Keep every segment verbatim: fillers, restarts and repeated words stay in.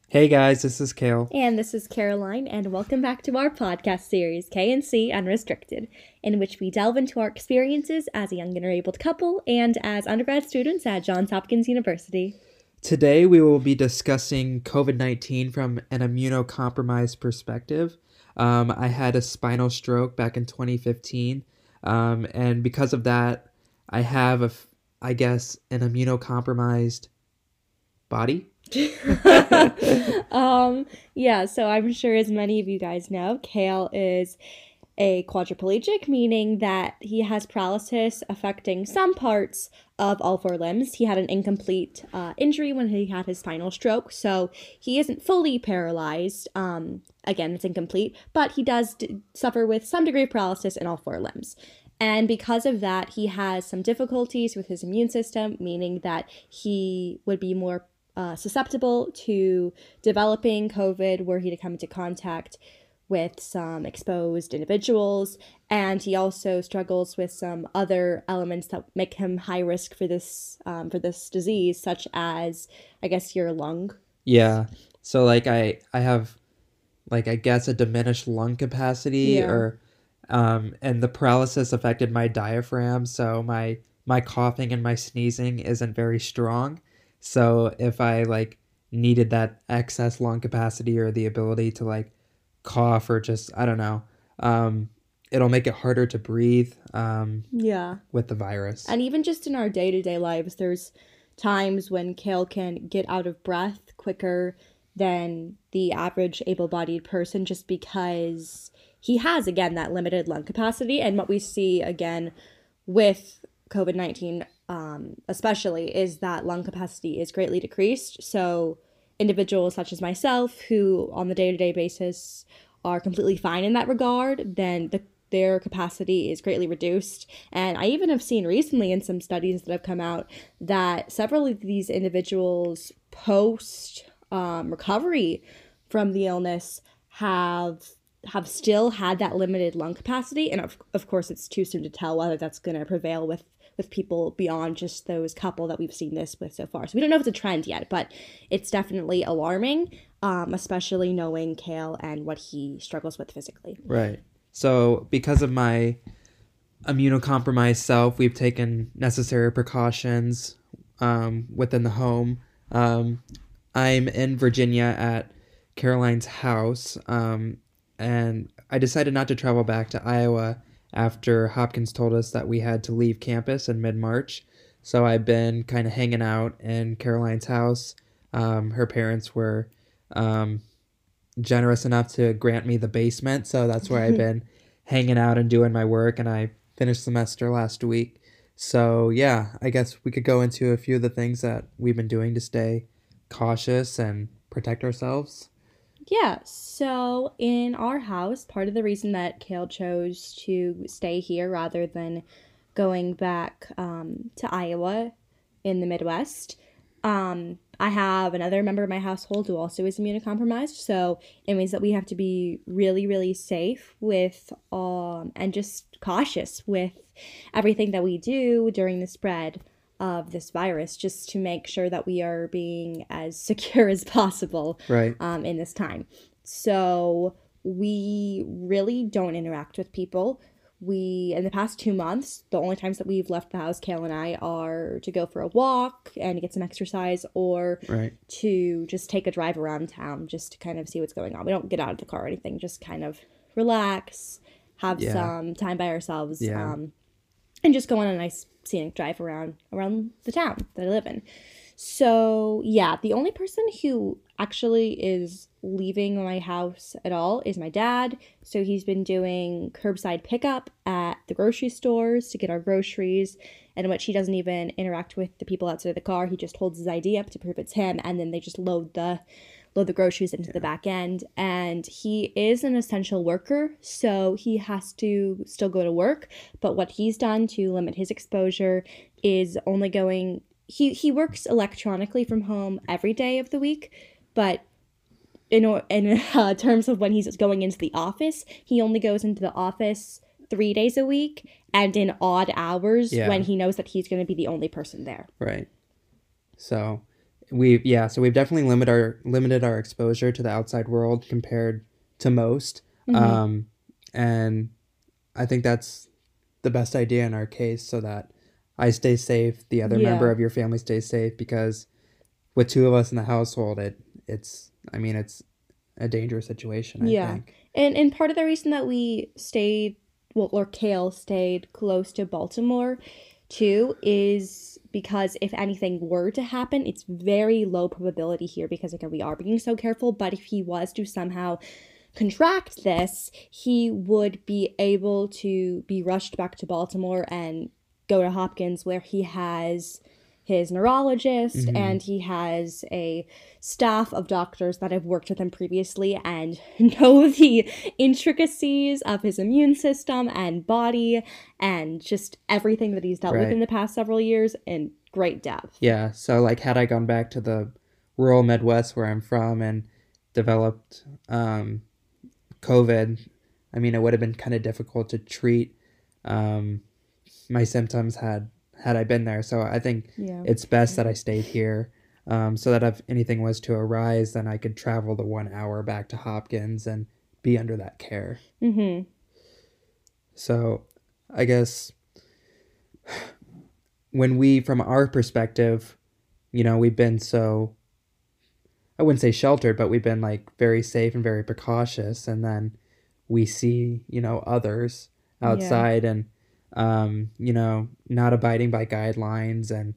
Hey guys, this is Kale. And this is Caroline, and welcome back to our podcast series, K and C Unrestricted, in which we delve into our experiences as a young and able couple and as undergrad students at Johns Hopkins University. Today we will be discussing covid nineteen from an immunocompromised perspective. Um, I had a spinal stroke back in twenty fifteen, um, and because of that, I have, a, I guess, an immunocompromised body. um, yeah, so I'm sure as many of you guys know, Kale is a quadriplegic, meaning that he has paralysis affecting some parts of all four limbs. He had an incomplete uh, injury when he had his spinal stroke, so he isn't fully paralyzed. Um, again, it's incomplete, but he does d- suffer with some degree of paralysis in all four limbs. And because of that, he has some difficulties with his immune system, meaning that he would be more Uh, susceptible to developing COVID were he to come into contact with some exposed individuals, and he also struggles with some other elements that make him high risk for this um, for this disease, such as, I guess, your lung. Yeah, so like I I have like I guess a diminished lung capacity, Yeah. or um, and the paralysis affected my diaphragm, so my my coughing and my sneezing isn't very strong. So if I like needed that excess lung capacity or the ability to like cough or just, I don't know, um, it'll make it harder to breathe um, Yeah. with the virus. And even just in our day-to-day lives, there's times when Kale can get out of breath quicker than the average able-bodied person just because he has, again, that limited lung capacity. And what we see, again, with covid nineteen um, especially, is that lung capacity is greatly decreased. So individuals such as myself, who on the day-to-day basis are completely fine in that regard, then the their capacity is greatly reduced. And I even have seen recently in some studies that have come out that several of these individuals post um, recovery from the illness have have still had that limited lung capacity. And of, of course, it's too soon to tell whether that's going to prevail with with people beyond just those couple that we've seen this with so far. So we don't know if it's a trend yet, but it's definitely alarming, um, especially knowing Kale and what he struggles with physically. Right. So because of my immunocompromised self, we've taken necessary precautions um, within the home. Um, I'm in Virginia at Caroline's house, um, and I decided not to travel back to Iowa after Hopkins told us that we had to leave campus in mid-March. So I've been kind of hanging out in Caroline's house. Um, her parents were um, generous enough to grant me the basement, so that's where I've been hanging out and doing my work, and I finished semester last week. So yeah, I guess we could go into a few of the things that we've been doing to stay cautious and protect ourselves. Yeah, so in our house, part of the reason that Kale chose to stay here rather than going back um, to Iowa in the Midwest, um, I have another member of my household who also is immunocompromised, so it means that we have to be really, really safe with um, and just cautious with everything that we do during the spread of this virus, just to make sure that we are being as secure as possible Right. um, in this time. So we really don't interact with people. We, in the past two months, the only times that we've left the house, Kale and I, are to go for a walk and get some exercise, or Right. to just take a drive around town just to kind of see what's going on. We don't get out of the car or anything, just kind of relax, have Yeah. some time by ourselves, Yeah. um, and just go on a nice scenic drive around around the town that I live in. So yeah, the only person who actually is leaving my house at all is my dad. So he's been doing curbside pickup at the grocery stores to get our groceries, and in which he doesn't even interact with the people outside the car. He just holds his I D up to prove it's him, and then they just load the load the groceries into the back end. And he is an essential worker, so he has to still go to work. But what he's done to limit his exposure is only going he he works electronically from home every day of the week, but in in uh, terms of when he's going into the office, he only goes into the office three days a week and in odd hours Yeah. when he knows that he's going to be the only person there. Right. So we yeah, so we've definitely limited our limited our exposure to the outside world compared to most. Mm-hmm. Um, and I think that's the best idea in our case, so that I stay safe, the other Yeah. member of your family stays safe, because with two of us in the household, it it's I mean it's a dangerous situation, I Yeah. think. And and part of the reason that we stayed, well, or Kale stayed close to Baltimore too, is because if anything were to happen, it's very low probability here because again we are being so careful. But if he was to somehow contract this, he would be able to be rushed back to Baltimore and go to Hopkins, where he has his neurologist Mhm. and he has a staff of doctors that have worked with him previously and know the intricacies of his immune system and body and just everything that he's dealt with Right. in the past several years in great depth. Yeah, so like had I gone back to the rural Midwest where I'm from and developed um, COVID, I mean, it would have been kind of difficult to treat um, my symptoms had had I been there. So I think Yeah. it's best that I stayed here, um, so that if anything was to arise, then I could travel the one hour back to Hopkins and be under that care. Mm-hmm. So I guess when we, from our perspective, you know, we've been so, I wouldn't say sheltered, but we've been like very safe and very precautious. And then we see, you know, others outside and, um, you know, not abiding by guidelines and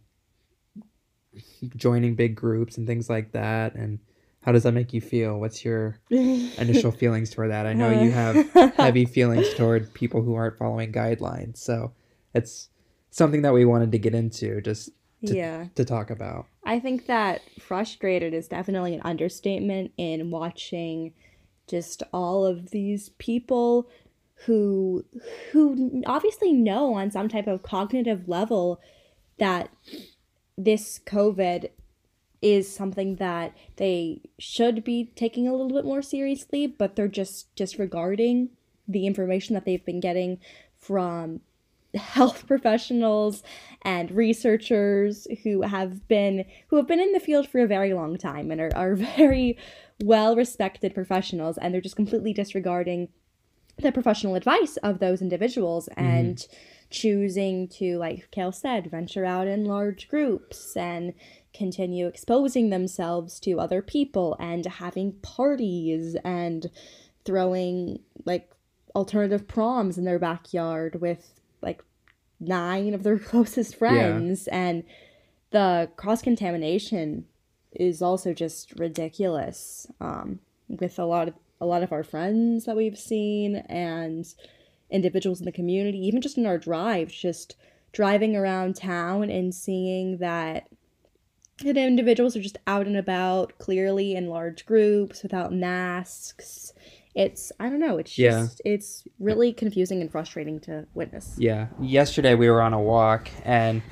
joining big groups and things like that. And how does that make you feel? What's your initial feelings toward that? I know you have heavy feelings toward people who aren't following guidelines. So it's something that we wanted to get into, just to, Yeah. to talk about. I think that frustrated is definitely an understatement in watching just all of these people who who obviously know on some type of cognitive level that this COVID is something that they should be taking a little bit more seriously, but they're just disregarding the information that they've been getting from health professionals and researchers who have been who have been in the field for a very long time and are, are very well respected professionals, and they're just completely disregarding the professional advice of those individuals and mm-hmm. choosing to, like Kale said, venture out in large groups and continue exposing themselves to other people and having parties and throwing like alternative proms in their backyard with like nine of their closest friends. Yeah. And the cross-contamination is also just ridiculous, um, with a lot of a lot of our friends that we've seen and individuals in the community, even just in our drives, just driving around town and seeing that the individuals are just out and about, clearly in large groups without masks. It's, I don't know, it's just, yeah. It's really confusing and frustrating to witness. Yeah. Yesterday we were on a walk, and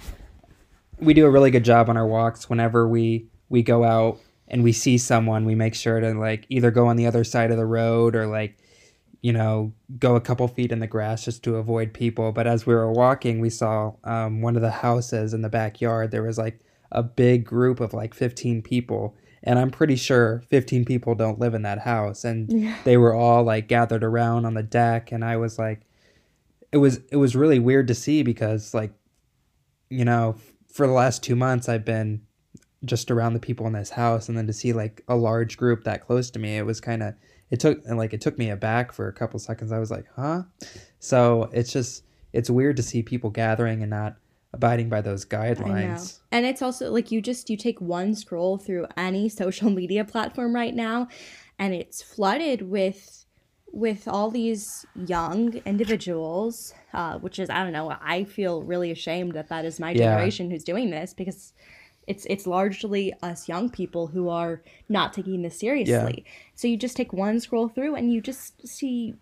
we do a really good job on our walks. Whenever we, we go out and we see someone, we make sure to like either go on the other side of the road or like, you know, go a couple feet in the grass just to avoid people. But as we were walking, we saw um, one of the houses in the backyard. There was like a big group of like fifteen people. And I'm pretty sure fifteen people don't live in that house. And yeah. They were all like gathered around on the deck. And I was like, it was, it was really weird to see because like, you know, for the last two months, I've been just around the people in this house. And then to see like a large group that close to me, it was kind of, it took, and like, it took me aback for a couple seconds. I was like, huh? So it's just, it's weird to see people gathering and not abiding by those guidelines. And it's also like you just you take one scroll through any social media platform right now and it's flooded with with all these young individuals, uh, which is, I don't know, I feel really ashamed that that is my generation yeah. who's doing this, because it's it's largely us young people who are not taking this seriously. Yeah. So you just take one scroll through and you just see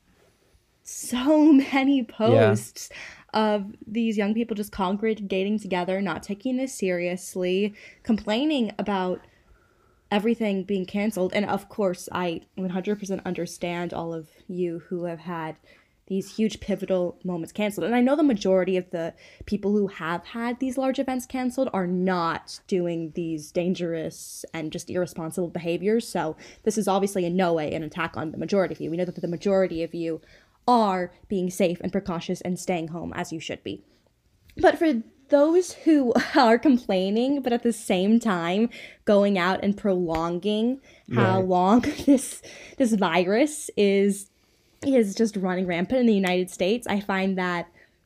so many posts yeah. of these young people just congregating together, not taking this seriously, complaining about everything being canceled. And of course, I one hundred percent understand all of you who have had these huge pivotal moments canceled. And I know the majority of the people who have had these large events canceled are not doing these dangerous and just irresponsible behaviors. So this is obviously in no way an attack on the majority of you. We know that the majority of you are being safe and precautious and staying home as you should be. But for those who are complaining, but at the same time going out and prolonging how Right. long this this virus is is just running rampant in the United States, I find that,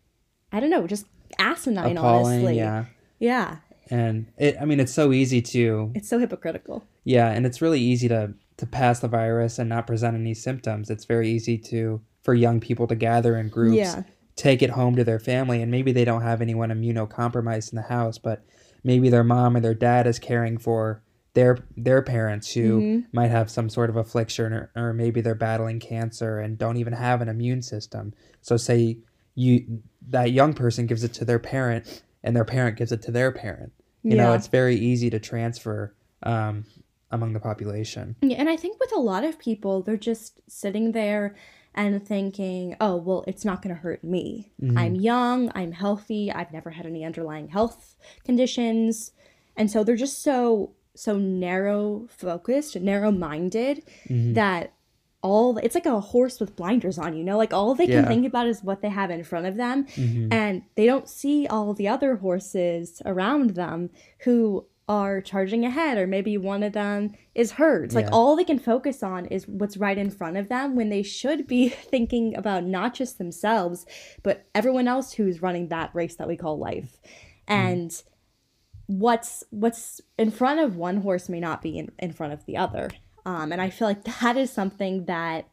I don't know, just asinine, Appalling, honestly. yeah. Yeah. And it, I mean, it's so easy to, It's so hypocritical. yeah, and it's really easy to, to pass the virus and not present any symptoms. It's very easy to, for young people to gather in groups, Yeah. take it home to their family, and maybe they don't have anyone immunocompromised in the house, but maybe their mom or their dad is caring for their their parents who Mhm. might have some sort of affliction, or, or maybe they're battling cancer and don't even have an immune system. So say you that young person gives it to their parent and their parent gives it to their parent. You know, Yeah. it's very easy to transfer um, among the population. Yeah, and I think with a lot of people, they're just sitting there and thinking, oh, well, it's not going to hurt me. Mhm. I'm young, I'm healthy, I've never had any underlying health conditions. And so they're just so, so narrow focused, narrow minded Mhm. that all, it's like a horse with blinders on, you know, like all they can Yeah. think about is what they have in front of them. Mhm. And they don't see all the other horses around them who are charging ahead, or maybe one of them is hurt. It's like Yeah. all they can focus on is what's right in front of them, when they should be thinking about not just themselves, but everyone else who's running that race that we call life. And what's what's in front of one horse may not be in, in front of the other. Um, and I feel like that is something that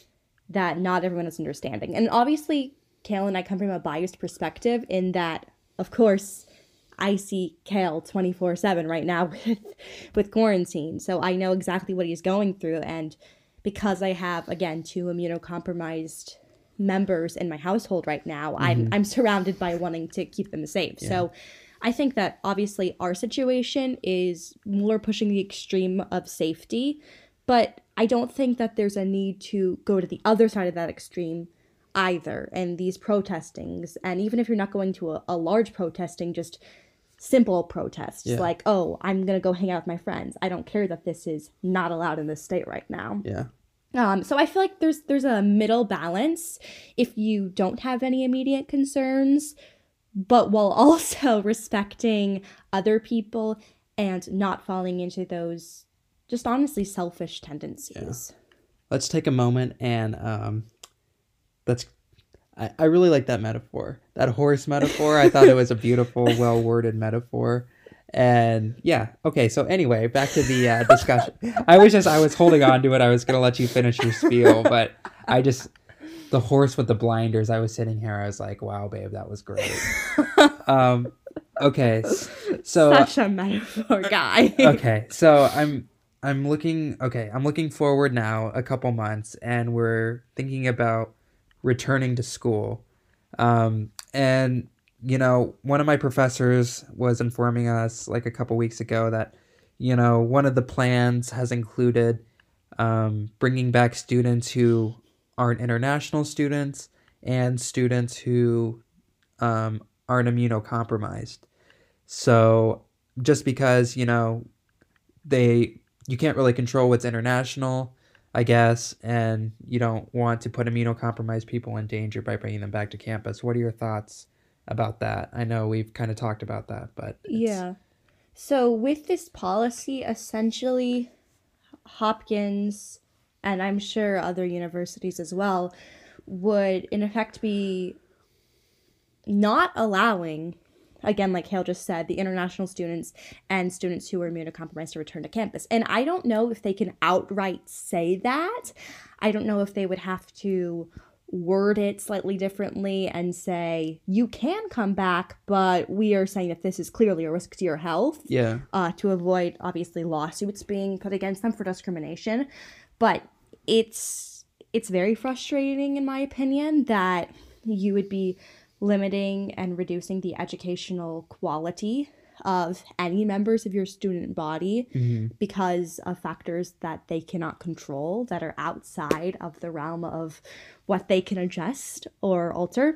that not everyone is understanding. And obviously, Kale and I come from a biased perspective in that, of course, I see Kale twenty-four seven right now with with quarantine. So I know exactly what he's going through. And because I have, again, two immunocompromised members in my household right now, I'm I'm surrounded by wanting to keep them safe. So I think that obviously our situation is more pushing the extreme of safety, but I don't think that there's a need to go to the other side of that extreme either. And these protestings, and even if you're not going to a, a large protesting, just simple protests Yeah. like, oh, I'm going to go hang out with my friends. I don't care that this is not allowed in this state right now. Yeah. Um, so I feel like there's there's a middle balance if you don't have any immediate concerns, but while also respecting other people and not falling into those just honestly selfish tendencies. Let's take a moment and um, let's. I, I really like that metaphor, that horse metaphor. I thought it was a beautiful, well worded metaphor. And yeah, okay. So anyway, back to the uh, discussion. I was just I was holding on to it. I was gonna let you finish your spiel, but I just the horse with the blinders. I was sitting here. I was like, wow, babe, that was great. um, okay, so Such a metaphor guy. okay, so I'm I'm looking okay, I'm looking forward now a couple months, and we're thinking about returning to school. Um, and you know, one of my professors was informing us like a couple weeks ago that, you know, one of the plans has included um, bringing back students who aren't international students and students who um, aren't immunocompromised. So just because, you know, they you can't really control what's international, I guess, and you don't want to put immunocompromised people in danger by bringing them back to campus. What are your thoughts about that? I know we've kind of talked about that, but it's, Yeah. So with this policy, essentially, Hopkins, and I'm sure other universities as well, would in effect be not allowing, again, like Hale just said, the international students and students who are immunocompromised to return to campus. And I don't know if they can outright say that. I don't know if they would have to word it slightly differently and say, you can come back, but we are saying that this is clearly a risk to your health, yeah, uh, to avoid, obviously, lawsuits being put against them for discrimination. But it's it's very frustrating, in my opinion, that you would be limiting and reducing the educational quality of any members of your student body Mm-hmm. because of factors that they cannot control, that are outside of the realm of what they can adjust or alter.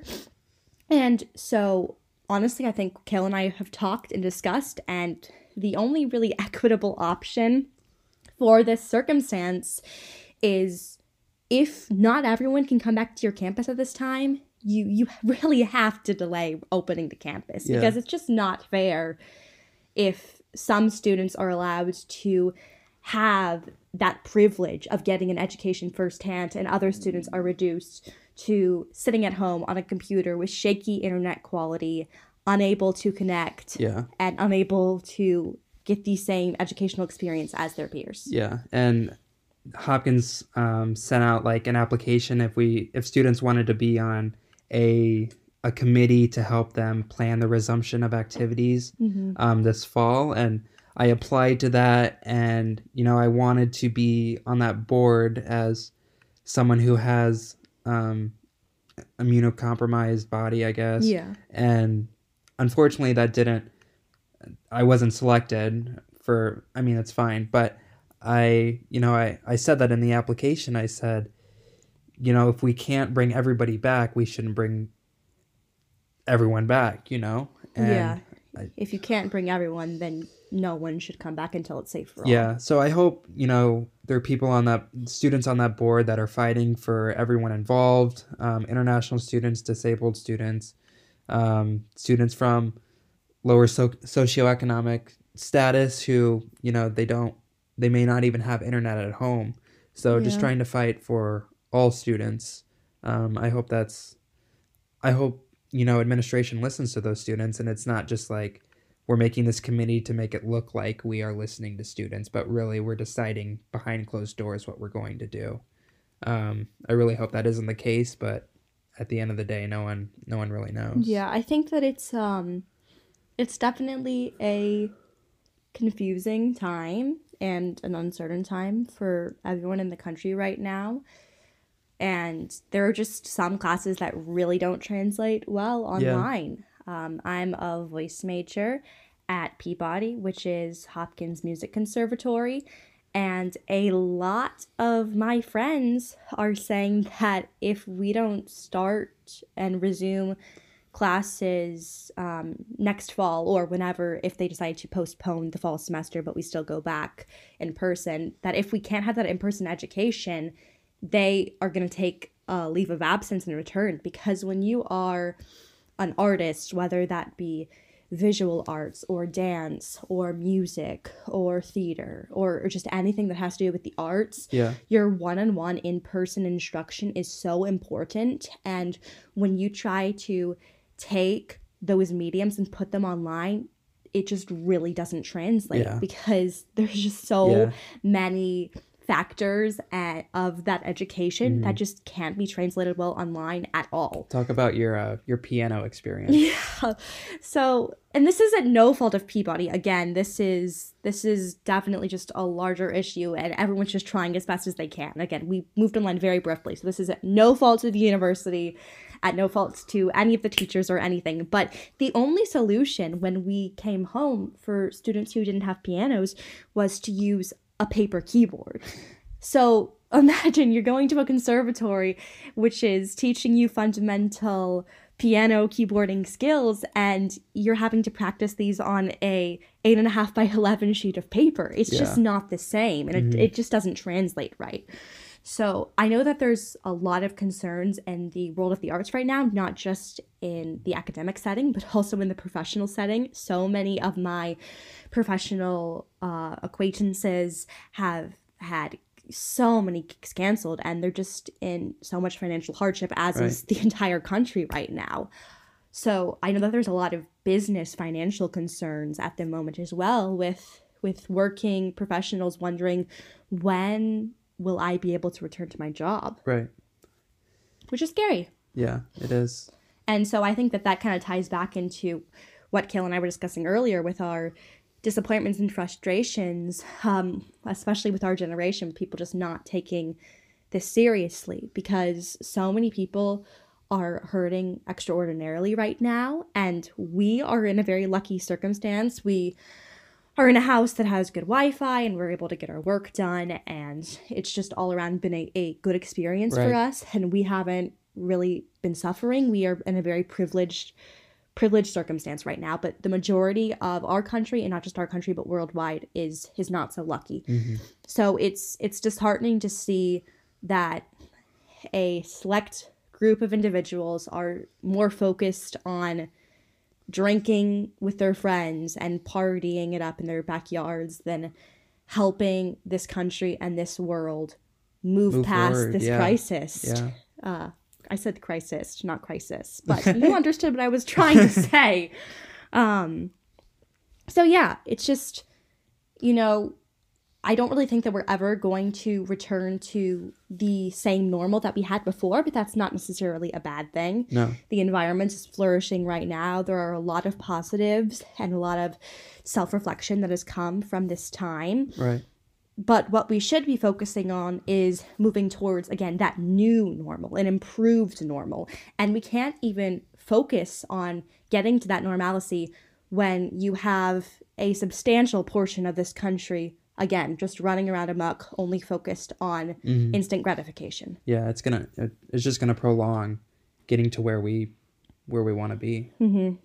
And so, honestly, I think Kale and I have talked and discussed, and the only really equitable option for this circumstance is, if not everyone can come back to your campus at this time, you you really have to delay opening the campus, Yeah. because it's just not fair if some students are allowed to have that privilege of getting an education firsthand and other students are reduced to sitting at home on a computer with shaky internet quality, unable to connect, Yeah. and unable to get the same educational experience as their peers. Yeah. And Hopkins um, sent out like an application if we if students wanted to be on a a committee to help them plan the resumption of activities Mm-hmm. um, this fall, and I applied to that, and you know I wanted to be on that board as someone who has um, immunocompromised body, I guess. Yeah. And unfortunately, that didn't. I wasn't selected for. I mean, it's fine, but I, you know, I I said that in the application. I said, you know, if we can't bring everybody back, we shouldn't bring everyone back, you know? And yeah. I- If you can't bring everyone, then no one should come back until it's safe for all. Yeah. So I hope, you know, there are people on that, students on that board that are fighting for everyone involved, um, international students, disabled students, um, students from lower so- socioeconomic status who, you know, they don't, they may not even have internet at home. So just Yeah. trying to fight for all students. Um, I hope that's, I hope, you know, administration listens to those students, and it's not just like we're making this committee to make it look like we are listening to students, but really we're deciding behind closed doors what we're going to do. Um, I really hope that isn't the case, but at the end of the day, no one, no one really knows. Yeah, I think that it's um it's definitely a confusing time and an uncertain time for everyone in the country right now. And there are just some classes that really don't translate well online. Um, I'm a voice major at Peabody, which is Hopkins Music Conservatory. And a lot of my friends are saying that if we don't start and resume classes um, next fall, or whenever, if they decide to postpone the fall semester, but we still go back in person, that if we can't have that in-person education, they are going to take a leave of absence and return. Because when you are an artist, whether that be visual arts or dance or music or theater or, or just anything that has to do with the arts, Yeah. your one-on-one in-person instruction is so important. And when you try to take those mediums and put them online, it just really doesn't translate. Yeah. Because there's just so Yeah. many factors at, of that education Mm-hmm. that just can't be translated well online at all. Talk about your uh, your piano experience. Yeah. So, and this is at no fault of Peabody. Again, this is this is definitely just a larger issue, and everyone's just trying as best as they can. Again, we moved online very briefly, so this is at no fault of the university, at no fault to any of the teachers or anything. But the only solution when we came home for students who didn't have pianos was to use a paper keyboard. So imagine you're going to a conservatory which is teaching you fundamental piano keyboarding skills, and you're having to practice these on a eight and a half by eleven sheet of paper. It's Yeah. just not the same, and Mhm. it, it just doesn't translate right. So I know that there's a lot of concerns in the world of the arts right now, not just in the academic setting, but also in the professional setting. So many of my professional uh, acquaintances have had so many gigs canceled, and they're just in so much financial hardship, as is the entire country right now. So I know that there's a lot of business financial concerns at the moment as well, with with working professionals wondering, when will I be able to return to my job? Right. Which is scary. Yeah, it is. And so I think that that kind of ties back into what Kale and I were discussing earlier with our disappointments and frustrations, um, especially with our generation, with people just not taking this seriously, because so many people are hurting extraordinarily right now. And we are in a very lucky circumstance. We are in a house that has good Wi-Fi and we're able to get our work done. And it's just all around been a, a good experience Right. for us. And we haven't really been suffering. We are in a very privileged privileged circumstance right now, but the majority of our country, and not just our country but worldwide, is is not so lucky. Mm-hmm. So it's it's disheartening to see that a select group of individuals are more focused on drinking with their friends and partying it up in their backyards than helping this country and this world move, Move past forward, this yeah. crisis. Yeah. Uh, I said crisis, not crisis, but you understood what I was trying to say. Um, so yeah, it's just, you know, I don't really think that we're ever going to return to the same normal that we had before, but that's not necessarily a bad thing. No. The environment is flourishing right now. There are a lot of positives and a lot of self-reflection that has come from this time. Right. But what we should be focusing on is moving towards, again, that new normal, an improved normal. And we can't even focus on getting to that normalcy when you have a substantial portion of this country, again, just running around amok, only focused on Mm-hmm. instant gratification. Yeah, it's gonna it, it's just gonna prolong getting to where we where we want to be. Mm-hmm.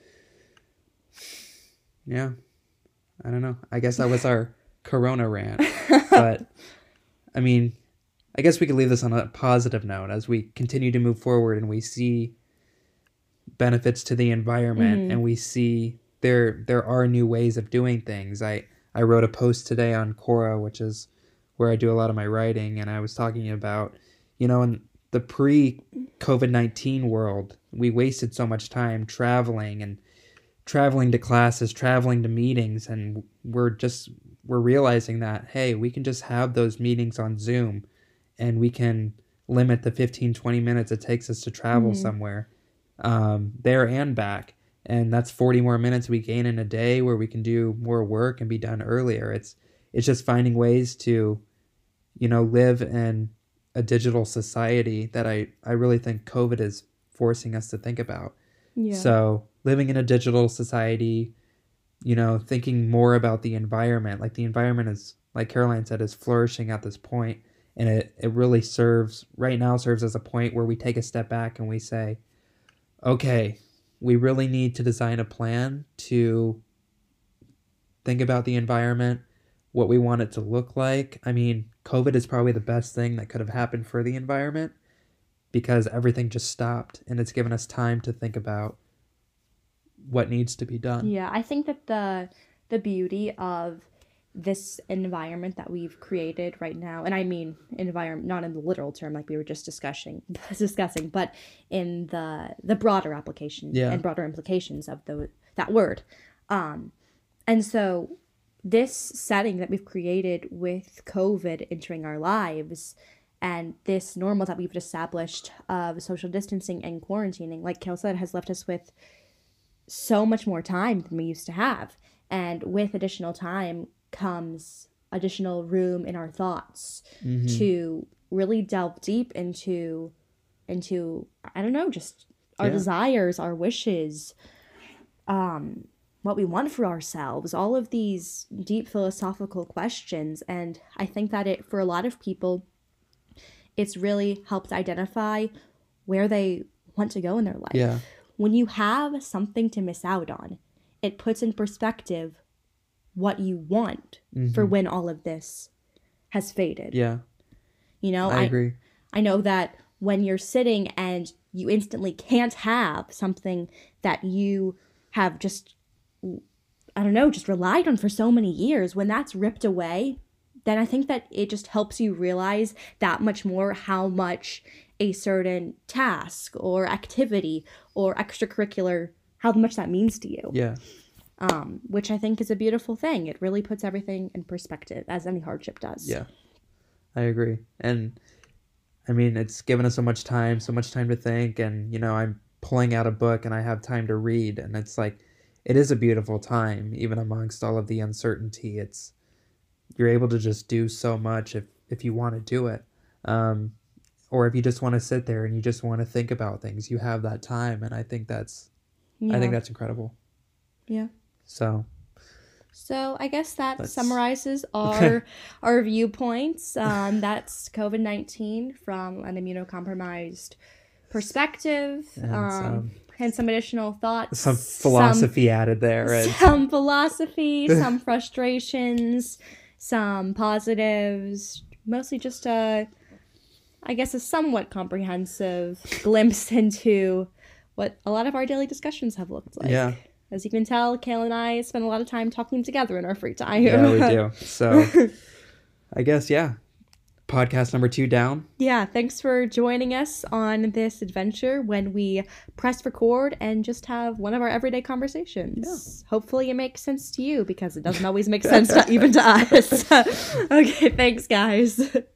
Yeah, I don't know. I guess that was our Corona rant, but I mean, I guess we could leave this on a positive note as we continue to move forward and we see benefits to the environment Mm-hmm. and we see there there are new ways of doing things. I I wrote a post today on Quora, which is where I do a lot of my writing, and I was talking about, you know, in the pre-COVID nineteen world, we wasted so much time traveling and traveling to classes, traveling to meetings, and we're just we're realizing that, hey, we can just have those meetings on Zoom and we can limit the fifteen, twenty minutes it takes us to travel Mm-hmm. somewhere, um, there and back. And that's forty more minutes we gain in a day where we can do more work and be done earlier. It's it's just finding ways to, you know, live in a digital society that I, I really think COVID is forcing us to think about. Yeah. So living in a digital society, you know, thinking more about the environment, like the environment is, like Caroline said, is flourishing at this point, and it, it really serves, right now serves as a point where we take a step back and we say, okay, we really need to design a plan to think about the environment, what we want it to look like. I mean, COVID is probably the best thing that could have happened for the environment because everything just stopped and it's given us time to think about what needs to be done. Yeah, I think that the the beauty of this environment that we've created right now, and I mean environment not in the literal term like we were just discussing discussing, but in the the broader application Yeah. and broader implications of the that word. Um, and so this setting that we've created with COVID entering our lives and this normal that we've established of social distancing and quarantining, like Kel said, has left us with so much more time than we used to have. And with additional time comes additional room in our thoughts Mhm. to really delve deep into into I don't know, just our Yeah. desires, our wishes, um what we want for ourselves, all of these deep philosophical questions. And I think that it for a lot of people it's really helped identify where they want to go in their life. Yeah. When you have something to miss out on, it puts in perspective what you want for Mhm. when all of this has faded. Yeah, You know, I agree. I know that when you're sitting and you instantly can't have something that you have just, I don't know, just relied on for so many years, when that's ripped away, then I think that it just helps you realize that much more how much a certain task or activity or extracurricular, how much that means to you. Yeah. Um, which I think is a beautiful thing. It really puts everything in perspective, as any hardship does. Yeah, I agree. And I mean, it's given us so much time, so much time to think. And, you know, I'm pulling out a book and I have time to read. And it's like, it is a beautiful time, even amongst all of the uncertainty. It's, you're able to just do so much if, if you want to do it. Um, or if you just want to sit there and you just want to think about things, you have that time. And I think that's, Yeah. I think that's incredible. Yeah. So, So I guess that Let's- summarizes our our viewpoints. Um, that's COVID nineteen from an immunocompromised perspective, And um, some- and some additional thoughts, some philosophy added there. some, And some philosophy, some frustrations, some positives. Mostly just a, I guess, a somewhat comprehensive glimpse into what a lot of our daily discussions have looked like. yeah, As you can tell, Kale and I spend a lot of time talking together in our free time. yeah, we do. So I guess, yeah, podcast number two down. Yeah, thanks for joining us on this adventure when we press record and just have one of our everyday conversations. Hopefully it makes sense to you because it doesn't always make sense to, even to us. Okay, thanks, guys.